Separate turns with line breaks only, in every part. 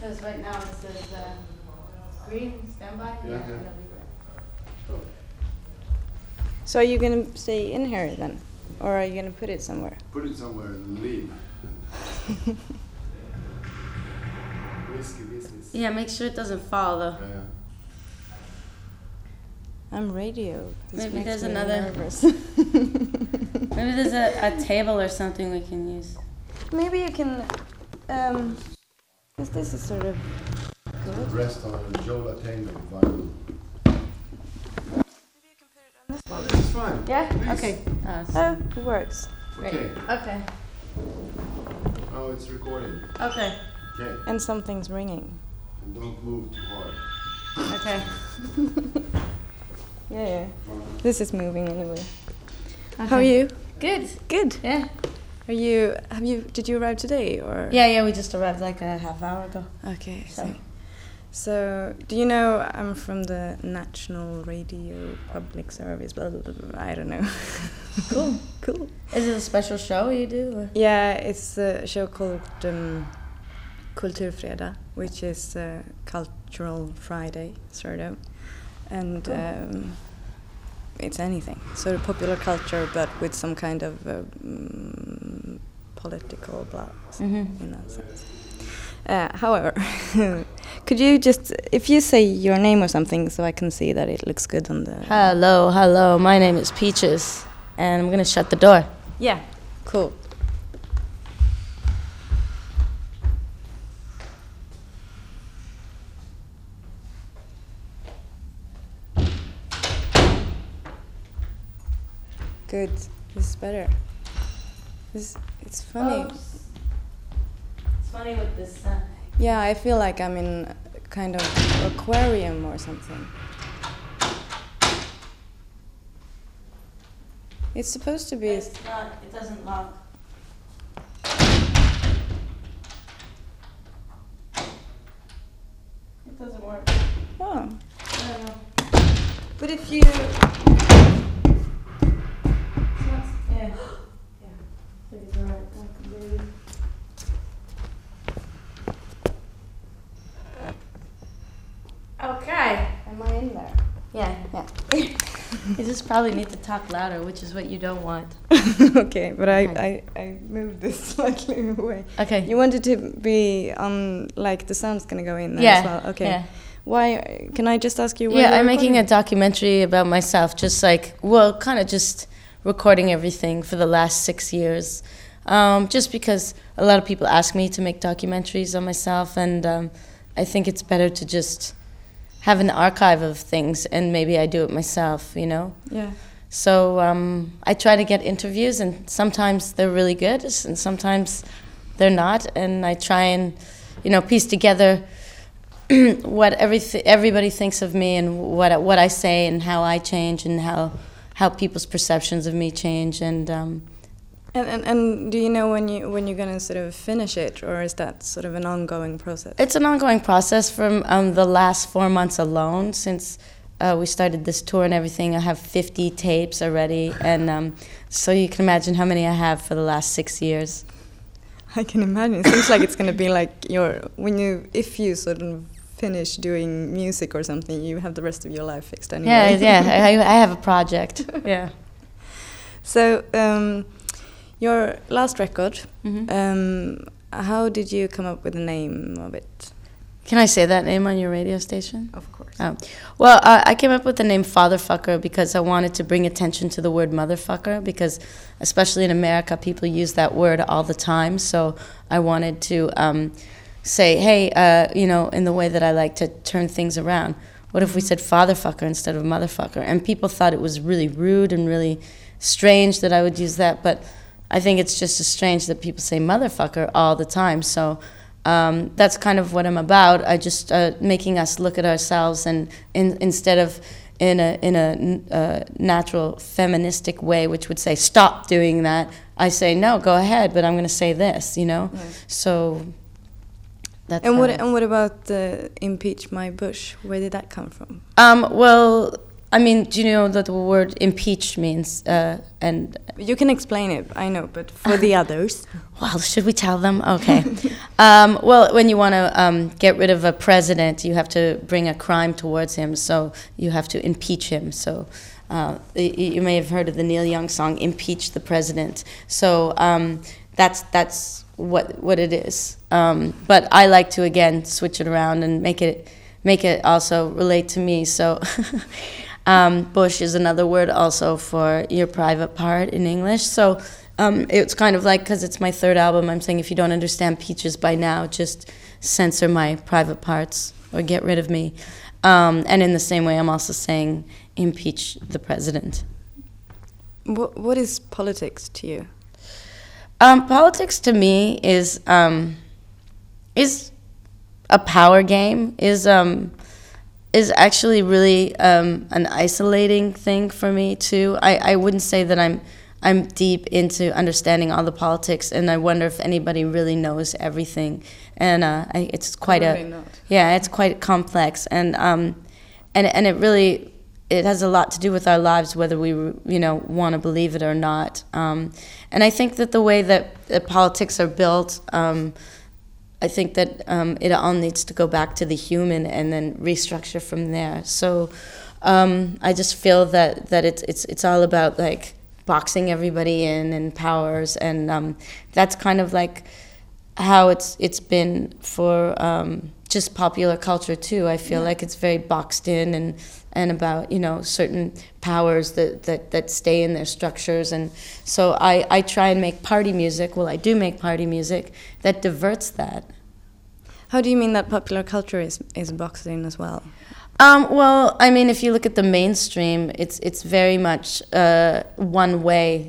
because right now it says green, standby.
Yeah.
Cool.
So are you gonna stay in here then, or are you gonna put it somewhere?
Put it somewhere and leave. Risky business.
Yeah, make sure it doesn't fall though.
Yeah.
I'm radio. This
Maybe
makes
there's
me
another-
nervous.
Maybe there's a table or something we can use.
Maybe you can. Because this is sort of good.
Rest on Jola Taylor vinyl.
Maybe you can put it on this one.
It's fine.
Yeah?
Please.
Okay.
Oh, it works.
Okay.
Okay.
Oh, it's recording.
Okay.
Okay.
And something's ringing.
And don't move too hard.
Okay.
Yeah. This is moving anyway. How are you?
Good.
Good.
Yeah.
Did you arrive today or?
Yeah, we just arrived like a half hour ago.
Okay.
So-
So, do you know I'm from the National Radio Public Service? Blah, blah, blah, blah, I don't know.
Cool.
Cool.
Is it a special show you do? Or?
Yeah, it's a show called Kulturfredag, which is Cultural Friday, sort of. And it's anything. Sort of popular culture, but with some kind of political blocks in that sense. However, could you just, if you say your name or something so I can see that it looks good on the...
Hello. My name is Peaches, and I'm gonna shut the door.
Yeah, cool. Good. This is better. It's funny.
It's funny with this.
Yeah, I feel like I'm in a kind of aquarium or something. It's supposed to be.
It's not. It doesn't lock. It doesn't work.
Oh,
I don't know.
but if you.
It's not. Yeah. Yeah. I think it's alright. Okay.
Am I in there?
Yeah.
Yeah.
You just probably need to talk louder, which is what you don't want.
Okay, but I moved this slightly away.
Okay.
You wanted to be on, like, the sound's gonna go in there
Yeah,
as well. Okay.
yeah.
Why? Can I just ask you? Why
Yeah,
you're
I'm making a
recording?
documentary about myself, just like, well, kind of just recording everything for the last 6 years. Just because a lot of people ask me to make documentaries on myself, and I think it's better to just have an archive of things, and maybe I do it myself, you know?
Yeah.
So I try to get interviews, and sometimes they're really good, and sometimes they're not, and I try and, you know, piece together what everybody thinks of me, and what I say, and how I change, and how people's perceptions of me change, and
And do you know when you're gonna sort of finish it, or is that sort of an ongoing process?
it's an ongoing process from the last 4 months alone, since we started this tour and everything. I have 50 tapes already, and so you can imagine how many I have for the last 6 years.
I can imagine. It seems like it's gonna be like if you sort of finish doing music or something, you have the rest of your life fixed anyway.
I have a project. Yeah.
So your last record,
Mm-hmm.
how did you come up with the name of it?
Can I say that name on your radio station?
Of course.
Oh. Well, I came up with the name Fatherfucker because I wanted to bring attention to the word motherfucker, because especially in America, people use that word all the time. So I wanted to say, hey, you know, in the way that I like to turn things around, what if we said fatherfucker instead of motherfucker? And people thought it was really rude and really strange that I would use that, but I think it's just as strange that people say motherfucker all the time. So that's kind of what I'm about. I just making us look at ourselves, and instead of in a natural feministic way, which would say stop doing that, I say no, go ahead, but I'm going to say this, you know.
Right.
So that's
And what about the Impeach My Bush? Where did that come from?
well, I mean, do you know that the word impeach means? And
You can explain it, I know, but for the others.
well, should we tell them? Okay. Well, when you want to get rid of a president, you have to bring a crime towards him, so you have to impeach him. So you may have heard of the Neil Young song "Impeach the President." So that's what it is. But I like to again switch it around and make it also relate to me. So. Bush is another word also for your private part in English. So it's kind of like, because it's my third album, I'm saying if you don't understand Peaches by now, just censor my private parts or get rid of me. And in the same way, I'm also saying impeach the president.
What is politics to you?
Politics to me is a power game, is actually really an isolating thing for me too. I wouldn't say that I'm deep into understanding all the politics, and I wonder if anybody really knows everything. And it's quite it's quite complex, and it really has a lot to do with our lives, whether we want to believe it or not. And I think that the way that politics are built. I think that it all needs to go back to the human and then restructure from there. So I just feel that it's all about like boxing everybody in and powers, and that's kind of like how it's been for just popular culture too. I feel like it's very boxed in and about certain powers that stay in their structures, and so I try and make party music. Well, I do make party music that diverts that.
How do you mean that popular culture is boxed in as well?
Well, I mean, if you look at the mainstream, it's very much one way,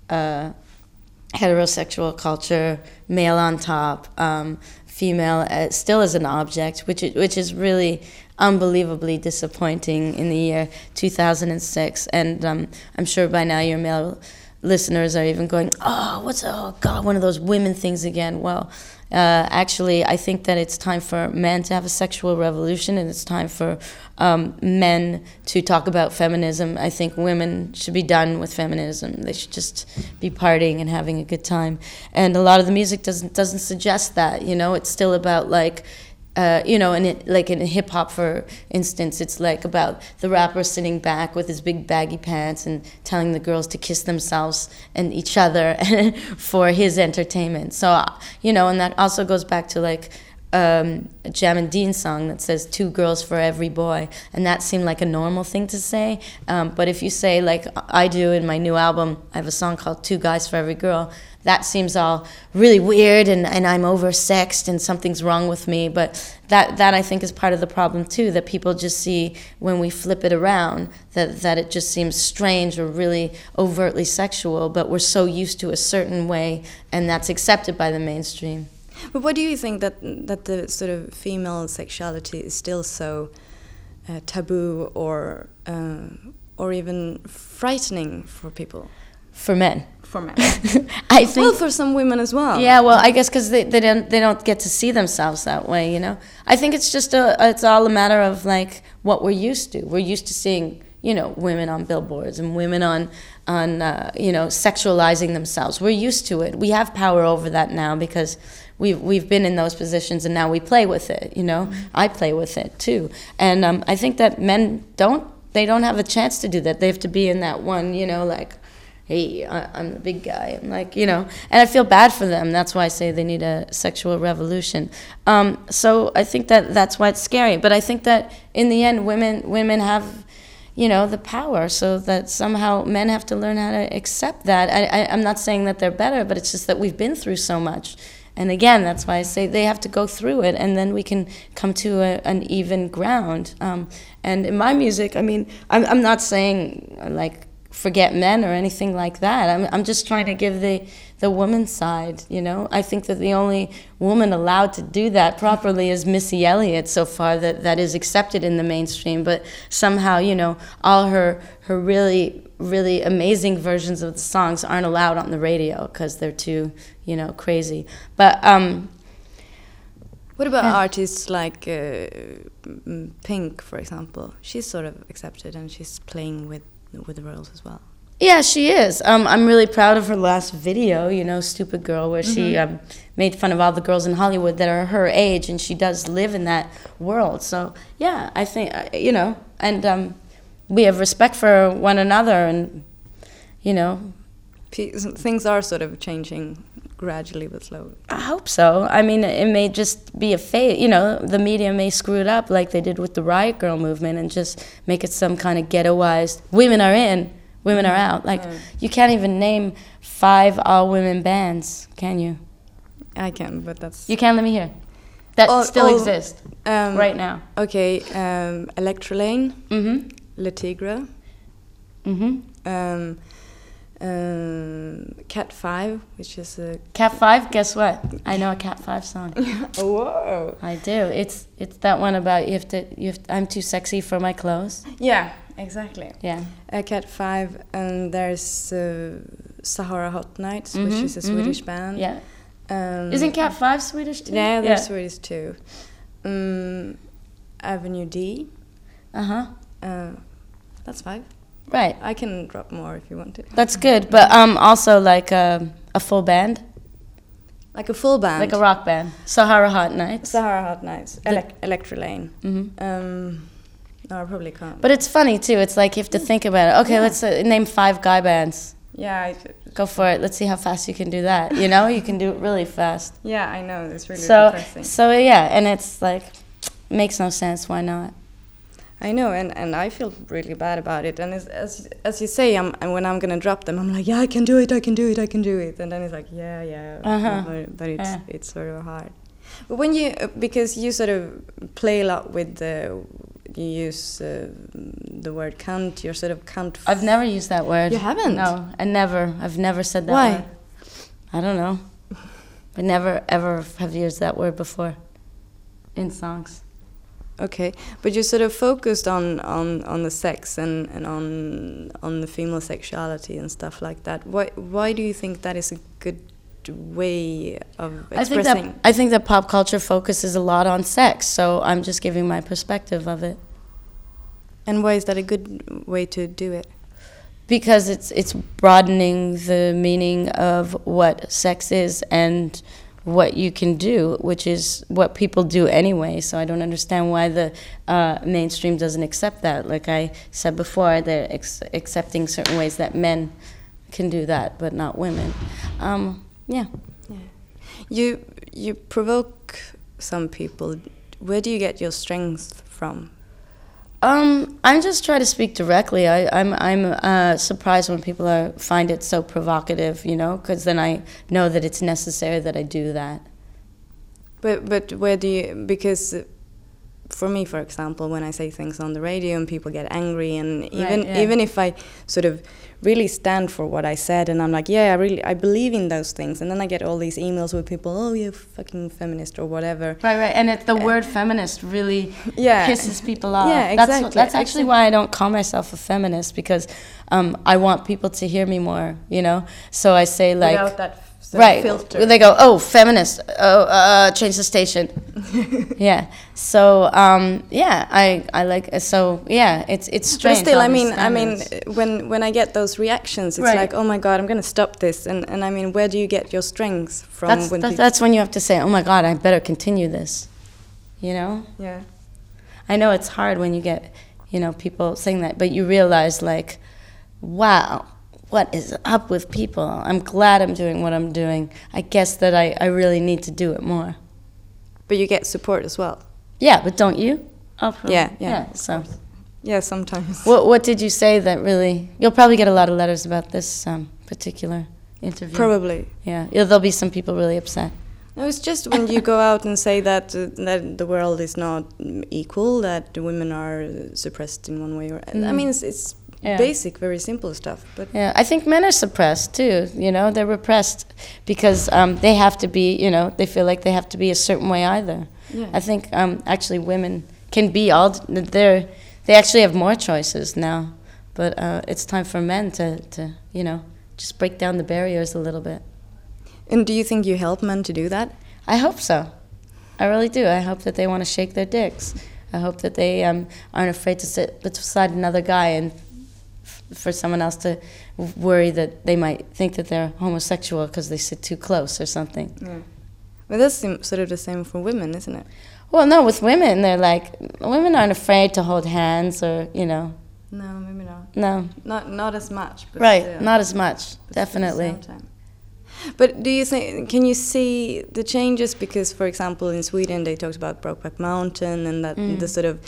heterosexual culture, male on top, female still as an object, which is really unbelievably disappointing in the year 2006. And I'm sure by now your male listeners are even going, oh God, one of those women things again. Well, actually, I think that it's time for men to have a sexual revolution, and it's time for men to talk about feminism. I think women should be done with feminism. They should just be partying and having a good time. And a lot of the music doesn't suggest that. It's still about like. In hip hop, for instance, it's like about the rapper sitting back with his big baggy pants and telling the girls to kiss themselves and each other for his entertainment. So, and that also goes back to like a Jam and Dean song that says 2 girls for every boy, and that seemed like a normal thing to say. But if you say, like I do in my new album, I have a song called 2 guys for every girl. That seems all really weird, and I'm oversexed and something's wrong with me. But that I think is part of the problem too, that people just see when we flip it around that it just seems strange or really overtly sexual, but we're so used to a certain way, and that's accepted by the mainstream.
But why do you think that the sort of female sexuality is still so taboo or even frightening for people?
For men.
For men.
I think.
Well, for some women as well.
Yeah, well, I guess because they don't get to see themselves that way, I think it's just it's all a matter of like what we're used to. We're used to seeing women on billboards and women on sexualizing themselves. We're used to it. We have power over that now because we've been in those positions, and now we play with it. I play with it too, and I think that men don't have a chance to do that. They have to be in that one, like. Hey, I'm the big guy. I'm like, and I feel bad for them. That's why I say they need a sexual revolution. So I think that's why it's scary. But I think that in the end, women have, the power. So that somehow men have to learn how to accept that. I'm not saying that they're better, but it's just that we've been through so much. And again, that's why I say they have to go through it, and then we can come to an even ground. And in my music, I mean, I'm not saying like forget men or anything like that. I'm just trying to give the woman's side, I think that the only woman allowed to do that properly is Missy Elliott so far that is accepted in the mainstream, but somehow, all her really, really amazing versions of the songs aren't allowed on the radio because they're too, crazy. But
What about
Yeah.
artists like Pink, for example? She's sort of accepted and she's playing with the roles as well.
Yeah, she is. I'm really proud of her last video, you know, Stupid Girl, where she made fun of all the girls in Hollywood that are her age, and she does live in that world. So, yeah, I think, you know, and we have respect for one another, and, you know.
Things are sort of changing gradually but slowly.
I hope so. I mean, it may just be a phase, you know, the media may screw it up like they did with the Riot Girl movement and just make it some kind of ghettoized, women are in, women are out. Like, you can't even name 5 all-women bands, can you?
I can, but that's...
You can't let me hear. That still exists right now.
Okay, Electrolane,
Mm-hmm.
Le Tigre,
Mm-hmm.
Cat 5, which is a...
Cat 5, guess what? I know a Cat 5 song.
Whoa!
I do. It's that one about I'm too sexy for my clothes.
Yeah, exactly.
Yeah.
Cat 5, and there's Sahara Hot Nights, which is a Swedish band.
Yeah. Isn't Cat 5 Swedish too?
Yeah, they're Swedish too. Avenue D.
Uh-huh.
That's 5.
Right.
I can drop more if you want to.
That's good, but also like a full band,
Like a full band.
like a rock band. Sahara Hot Nights.
Sahara Hot Nights. Electrolane. No, I probably can't.
But it's funny too. It's like you have to think about it. Okay, let's name 5 guy bands.
Yeah,
Go for it. Let's see how fast you can do that. You know, you can do it really fast.
yeah, I know. It's really
So
depressing.
yeah, and it's like makes no sense. Why not?
I know, and I feel really bad about it. And as you say, and when I'm gonna drop them, I'm like, yeah, I can do it, I can do it, I can do it. And then it's like, yeah, but it's sort of hard. But when you, because you sort of play a lot with you use the word cunt, you're sort of cunt.
I've never used that word.
You haven't?
No, I've never said that
Why?
word. I don't know. I never ever have used that word before in songs.
Okay, but you sort of focused on the sex and on the female sexuality and stuff like that. Why do you think that is a good way of expressing?
I think that pop culture focuses a lot on sex, so I'm just giving my perspective of it.
And why is that a good way to do it?
Because it's broadening the meaning of what sex is and what you can do, which is what people do anyway. So I don't understand why the mainstream doesn't accept that. Like I said before, they're accepting certain ways that men can do that, but not women. Yeah.
You provoke some people. Where do you get your strength from?
I'm just trying to speak directly. I'm surprised when people find it so provocative, you know, because then I know that it's necessary that I do that.
But where do you? Because for me, for example, when I say things on the radio and people get angry, and even if I sort of really stand for what I said, and I'm like, yeah, I believe in those things, and then I get all these emails with people, oh, you fucking feminist or whatever.
Right, and the word feminist really pisses people off.
Yeah, exactly.
That's actually why I don't call myself a feminist, because I want people to hear me more, you know. So I say like
without that sort of filter.
They go, oh, feminist, change the station. Yeah. So I like, so yeah, it's strange.
But still, I mean, when I get those reactions, it's like, oh my God, I'm gonna stop this, and I mean, where do you get your strength from?
That's when you have to say, oh my God, I better continue this, you know.
Yeah.
I know it's hard when you get, you know, people saying that, but you realize like, wow, what is up with people? I'm glad I'm doing what I'm doing. I guess that I really need to do it more.
But you get support as well.
Yeah, but don't you? Oh,
yeah.
So.
Yeah, sometimes.
What did you say that really? You'll probably get a lot of letters about this particular interview.
Probably.
Yeah, there'll be some people really upset.
No, it's just when you go out and say that the world is not equal, that the women are suppressed in one way or I mean, it's basic, very simple stuff. But
yeah, I think men are suppressed too. You know, they're repressed because they have to be. You know, they feel like they have to be a certain way either. Yeah. I think actually women can be all. They actually have more choices now, but it's time for men to you know, just break down the barriers a little bit.
And do you think you help men to do that?
I hope so. I really do. I hope that they want to shake their dicks. I hope that they aren't afraid to sit beside another guy and for someone else to worry that they might think that they're homosexual because they sit too close or something.
Yeah. But that's sort of the same for women, isn't it?
Well, no, with women, they're like, women aren't afraid to hold hands or, you know.
No, maybe not.
No.
Not as much. But
right,
still.
not as much, definitely.
But do you think, can you see the changes? Because, for example, in Sweden, they talked about Brokeback Mountain and that the sort of,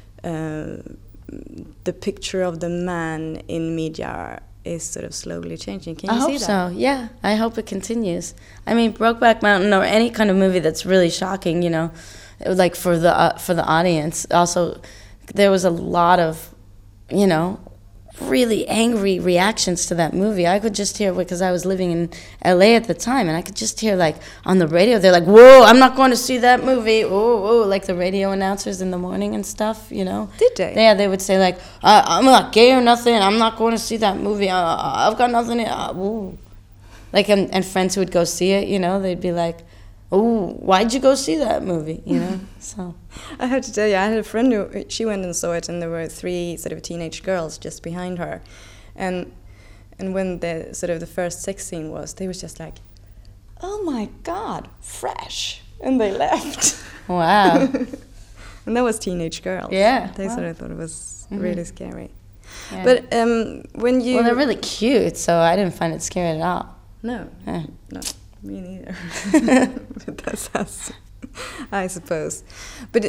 the picture of the man in media is sort of slowly changing. Can you see that?
I hope so, yeah. I hope it continues. I mean, Brokeback Mountain or any kind of movie that's really shocking, you know, like for the audience. Also, there was a lot of, you know, really angry reactions to that movie. I could just hear, because I was living in LA at the time, and I could just hear, like, on the radio, they're like, whoa, I'm not going to see that movie. Oh, like the radio announcers in the morning and stuff, you know.
Did they?
Yeah, they would say, like, I'm not gay or nothing. I'm not going to see that movie. I've got nothing. Like, and friends who would go see it, you know, they'd be like, oh, why'd you go see that movie, you know? So
I have to tell you, I had a friend who, she went and saw it, and there were 3 sort of teenage girls just behind her. And when the sort of the first sex scene was, they was just like, oh my God, fresh. And they left.
Wow.
And that was teenage girls.
Yeah.
They sort of thought it was really scary.
Yeah.
But when you...
Well, they're really cute, so I didn't find it scary at all.
No.
Yeah.
No. Me neither. But that's us, I suppose. But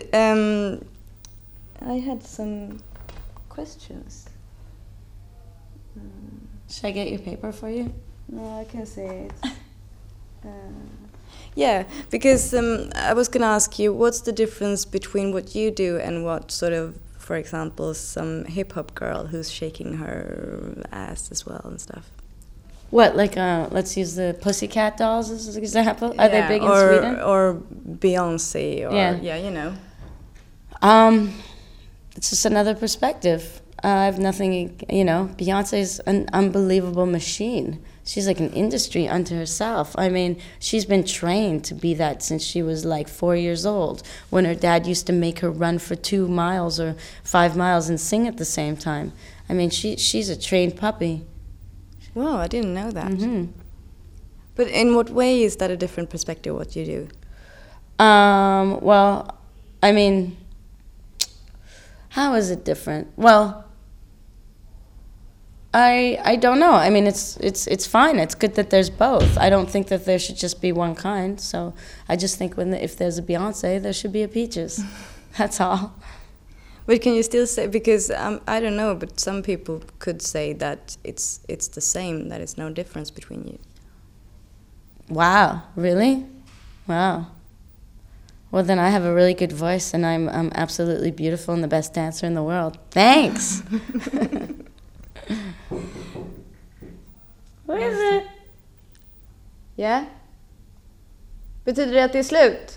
I had some questions.
Should I get your paper for you?
No, I can say it. Yeah, because I was going to ask you, what's the difference between what you do and what sort of, for example, some hip-hop girl who's shaking her ass as well and stuff?
What, like, let's use the Pussycat Dolls as an example. Are they big in Sweden?
Or Beyonce, or, yeah, you know.
It's just another perspective. I have nothing, you know, Beyonce's an unbelievable machine. She's like an industry unto herself. I mean, she's been trained to be that since she was like 4 years old, when her dad used to make her run for 2 miles or 5 miles and sing at the same time. I mean, she's a trained puppy.
Wow, I didn't know that.
Mm-hmm.
But in what way is that a different perspective, what you do?
Well, I mean, how is it different? Well, I don't know. I mean, it's fine. It's good that there's both. I don't think that there should just be one kind. So I just think if there's a Beyonce, there should be a Peaches. That's all.
But can you still say, because I don't know, but some people could say that it's the same, that it's no difference between you.
Wow, really? Wow. Well, then I have a really good voice, and I'm absolutely beautiful and the best dancer in the world. Thanks. What is it?
Yeah? Betyder det att det är slut?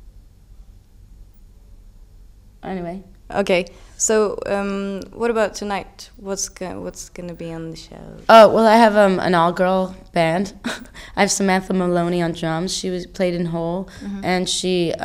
Anyway.
Okay, so what about tonight? What's gonna be on the show?
Oh, well, I have an all-girl band. I have Samantha Maloney on drums. She played in Hole, and she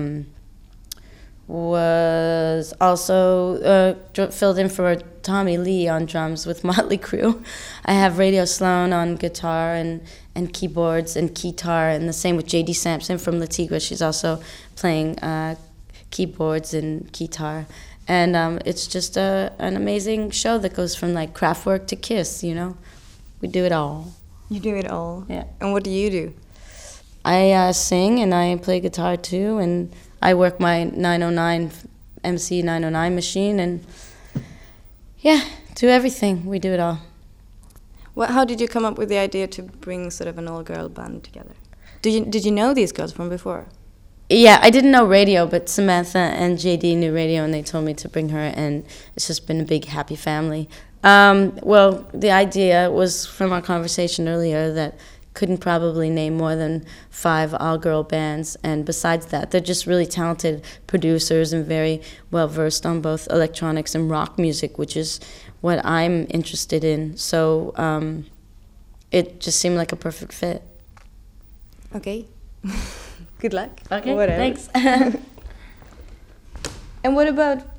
was also filled in for Tommy Lee on drums with Motley Crue. I have Radio Sloan on guitar and keyboards and guitar, and the same with J.D. Sampson from La Tigre. She's also playing keyboards and guitar. And it's just an amazing show that goes from like Kraftwerk to Kiss, you know. We do it all.
You do it all?
Yeah.
And what do you do?
I sing and I play guitar too, and I work my 909 MC 909 machine, and yeah, do everything. We do it all.
Well, how did you come up with the idea to bring sort of an all-girl band together? Did you know these girls from before?
Yeah, I didn't know radio, but Samantha and JD knew radio, and they told me to bring her, and it's just been a big, happy family. Well, the idea was from our conversation earlier that couldn't probably name more than 5 all-girl bands, and besides that, they're just really talented producers and very well-versed on both electronics and rock music, which is what I'm interested in. So it just seemed like a perfect fit.
Okay. good luck.
Okay,
or whatever.
thanks.
And what about